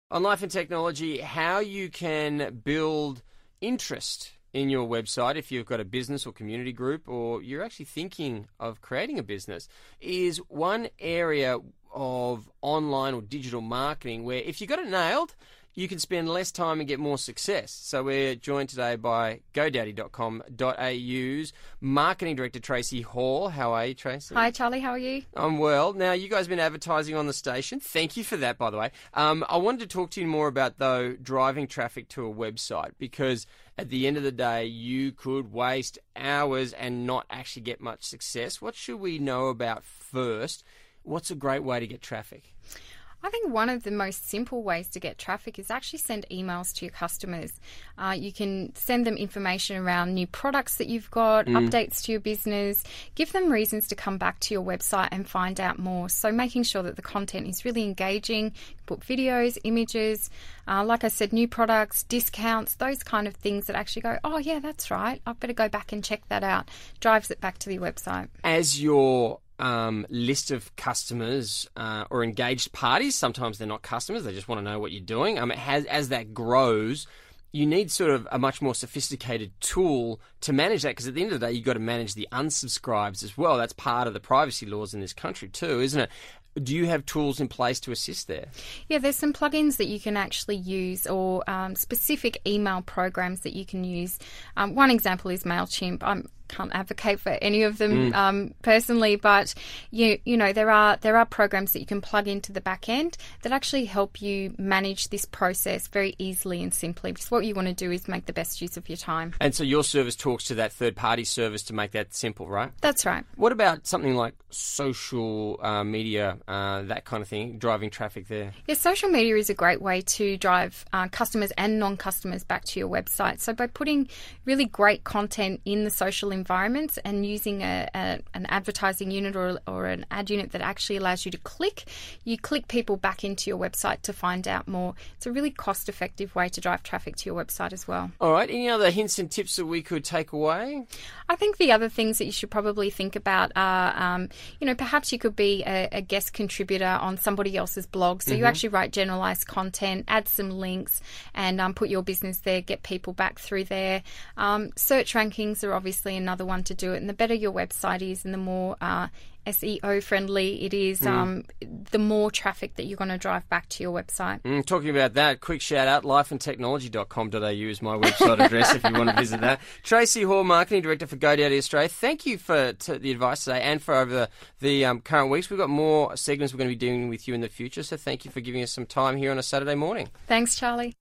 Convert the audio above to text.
On Life and Technology, how you can build interest in your website if you've got a business or community group, or you're actually thinking of creating a business, is one area of online or digital marketing where if you got it nailed, you can spend less time and get more success. So we're joined today by GoDaddy.com.au's Marketing Director, Tracy Hall. How are you, Tracy? Hi, Charlie. How are you? I'm well. Now, you guys have been advertising on the station. Thank you for that, by the way. I wanted to talk to you more about, though, driving traffic to a website, because at the end of the day, you could waste hours and not actually get much success. What should we know about first? What's a great way to get traffic? I think one of the most simple ways to get traffic is actually send emails to your customers. You can send them information around new products that you've got, updates to your business, give them reasons to come back to your website and find out more. So making sure that the content is really engaging, put videos, images, like I said, new products, discounts, those kind of things that actually go, oh yeah, that's right, I better go back and check that out. Drives it back to the website. As your list of customers or engaged parties, sometimes they're not customers, they just want to know what you're doing. As that grows, you need sort of a much more sophisticated tool to manage that, because at the end of the day, you've got to manage the unsubscribes as well. That's part of the privacy laws in this country too, isn't it? Do you have tools in place to assist there? Yeah, there's some plugins that you can actually use, or specific email programs that you can use. One example is MailChimp. I can't advocate for any of them personally, but you know there are programs that you can plug into the back end that actually help you manage this process very easily and simply, because what you want to do is make the best use of your time. And so your service talks to that third-party service to make that simple, right? That's right. What about something like social media, that kind of thing, driving traffic there? Yeah, social media is a great way to drive customers and non-customers back to your website. So by putting really great content in the social environments and using an advertising unit or an ad unit that actually allows you to click people back into your website to find out more. It's a really cost-effective way to drive traffic to your website as well. All right. Any other hints and tips that we could take away? I think the other things that you should probably think about are, perhaps you could be a guest contributor on somebody else's blog. So you actually write generalized content, add some links, and put your business there, get people back through there. Search rankings are obviously another one to do it. And the better your website is and the more SEO friendly it is, the more traffic that you're going to drive back to your website. Talking about that, quick shout out, lifeandtechnology.com.au is my website address if you want to visit that. Tracy Hall, Marketing Director for GoDaddy Australia. Thank you for the advice today and for over the current weeks. We've got more segments we're going to be doing with you in the future, so thank you for giving us some time here on a Saturday morning. Thanks, Charlie.